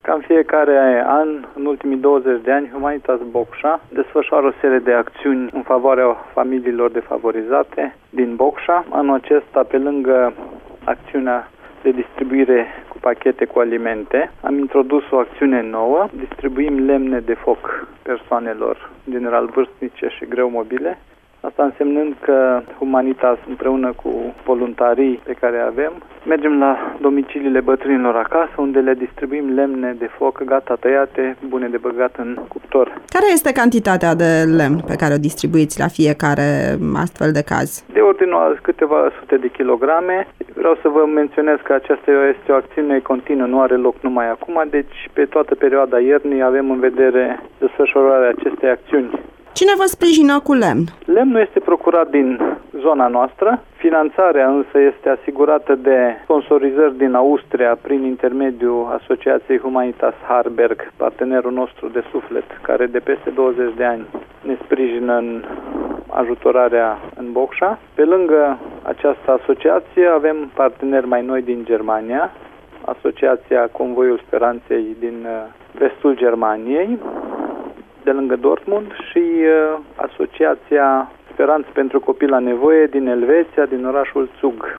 Ca în fiecare an, în ultimii 20 de ani, Humanitas Bocșa desfășoară o serie de acțiuni în favoarea familiilor defavorizate din Bocșa. Anul acesta, pe lângă acțiunea de distribuire cu pachete cu alimente, am introdus o acțiune nouă. Distribuim lemne de foc persoanelor, în general vârstnice și greu mobile. Asta însemnând că Humanitas, împreună cu voluntarii pe care avem, mergem la domiciliile bătrânilor acasă, unde le distribuim lemne de foc gata tăiate, bune de băgat în cuptor. Care este cantitatea de lemn pe care o distribuiți la fiecare astfel de caz? De ordinul câteva sute de kilograme. Vreau să vă menționez că aceasta este o acțiune continuă, nu are loc numai acum, deci pe toată perioada iernii avem în vedere desfășurarea acestei acțiuni. Cine vă sprijină cu lemn? Lemnul este procurat din zona noastră, finanțarea însă este asigurată de sponsorizări din Austria prin intermediul Asociației Humanitas Harberg, partenerul nostru de suflet, care de peste 20 de ani ne sprijină în ajutorarea în Bocșa. Pe lângă această asociație avem parteneri mai noi din Germania, Asociația Convoiul Speranței din vestul Germaniei, de lângă Dortmund, și Asociația Speranță pentru Copii la Nevoie din Elveția, din orașul Zug.